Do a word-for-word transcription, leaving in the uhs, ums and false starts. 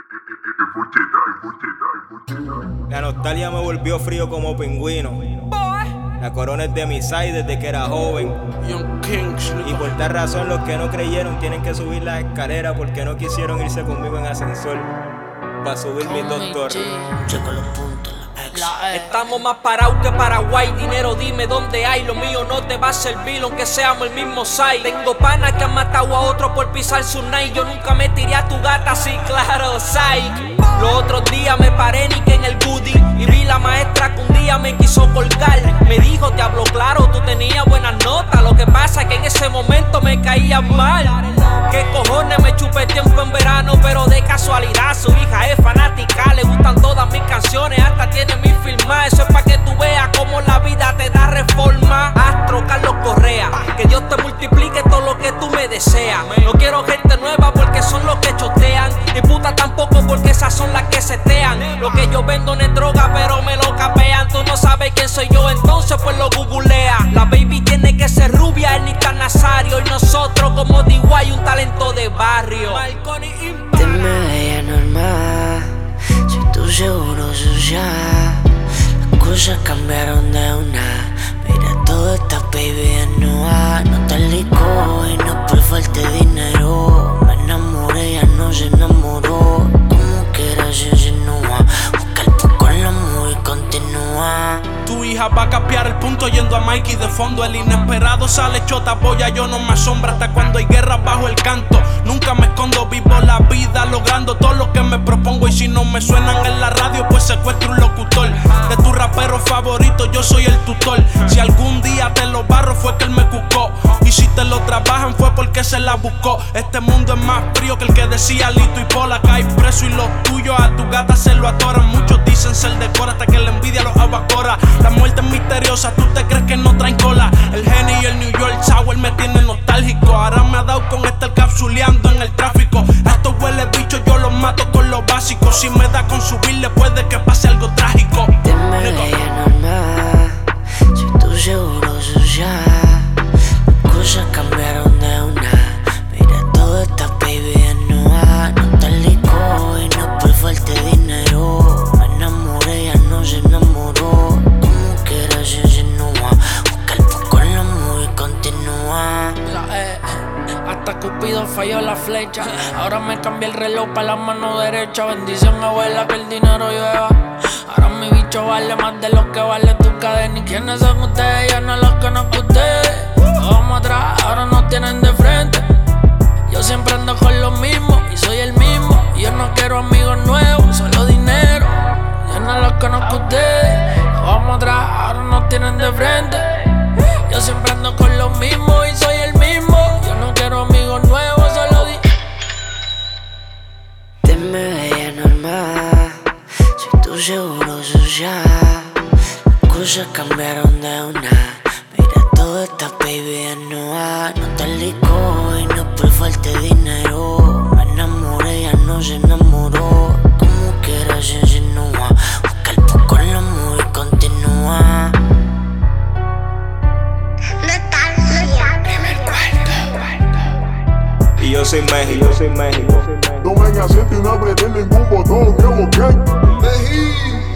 La nostalgia me volvió frío como pingüino. La corona es de mi side desde que era joven. Y por tal razón los que no creyeron tienen que subir las escaleras porque no quisieron irse conmigo en ascensor para subir mi doctor. Checo los puntos, la ex. Estamos más parados que Paraguay. Dinero, dime dónde hay. Lo mío no te va a servir, aunque seamos el mismo side. Tengo panas que han matado a otro por pisar su night. Yo nunca me tiré a tu gata, así claro, psych. Los otros días me paré ni que en el goodie y vi la maestra que un día me quiso colgar. Me dijo, te hablo claro, tú tenías buenas notas. Lo que pasa es que en ese momento me caía mal. ¿Qué cojones me chupé tiempo en verano? Pero de casualidad su hija es fanática. Le gustan todas mis canciones, hasta tiene mi firma. Eso es pa' que tú veas cómo la vida te da reforma. Astro Carlos Correa, que Dios te multiplique todo lo que tú me deseas. No quiero gente nueva porque son los que chotean. Y puta tampoco porque esas son las que setean. Lo que yo vendo no es droga pero me lo capean. Tú no sabes quién soy yo, entonces pues lo googlea. La baby tiene que ser rubia, él ni tan Nazario. Y nosotros como D Y, un talento de barrio. Dime ella normal, si tú seguro suya. Las cosas cambiaron de una. Mira todo esta baby desnuda. No te licó y no es por falta de dinero. Me enamoré, ella no se enamoró. Como quiera se insinúa. Busca el poco en la movie y continúa. Tu hija va a capear el punto yendo a Mikey de fondo. El inesperado sale chota boya, yo no me asombra hasta cuando hay guerra bajo el canto. Nunca me escondo, vivo la vida logrando todo lo que me propongo. Y si no me suenan en la radio, pues secuestro un locutor. De tu rapero favorito, yo soy el tutor. Si algún día te lo barro, fue que él me cucó. Y si te lo trabajan, fue porque se la buscó. Este mundo es más frío que el que decía Lito y Pola. Cae preso y los tuyos a tu gata se lo atoran. Muchos dicen ser de cora hasta que la envidia los abacora. La muerte es misteriosa, tú te crees que no traen cola. El Henny y el New York Sour me tienen nostálgico. Ahora me ha dado con estar capsuleando en el tráfico. A estos huele bichos yo los mato con lo básico. Si me da con subirle puede que pase algo trágico. Dime de ella normal, si tú seguro suya. Las cosas cambiaron de una. Mira todo esta baby desnuda. No te licó y no es por falta de dinero. Me enamoré, ella no se enamoró. Como quiera se insinúa. Busca el poco en la movie y continúa. La E, hasta Cupido falló la flecha. Ahora me cambié el reloj para la mano derecha. Bendición abuela que el dinero llueva. Ahora mi bicho vale más de lo que vale tu cadena. ¿Y quiénes son ustedes? Yo no los conozco a ustedes. Vamos atrás, ahora nos tienen de frente. Yo siempre ando con lo mismo y soy el mismo. Yo no quiero amigos nuevos, solo dinero. Yo no los conozco a ustedes. Vamos atrás, ahora nos tienen de frente. Yo siempre ando con lo mismo y soy el mismo. Yo no quiero amigos nuevos, solo di. Dime de ella normal, si tú seguro suya. Las cosas cambiaron de una. Mira todo esta baby desnuda. No te licó y no es por falta de dinero. Me enamoré, ella no se enamoró. Como quiera se insinúa. Busca el poco en la movie y continúa. Y yo soy México, yo soy México. No me asiente y no apreté ningún botón, que busqué.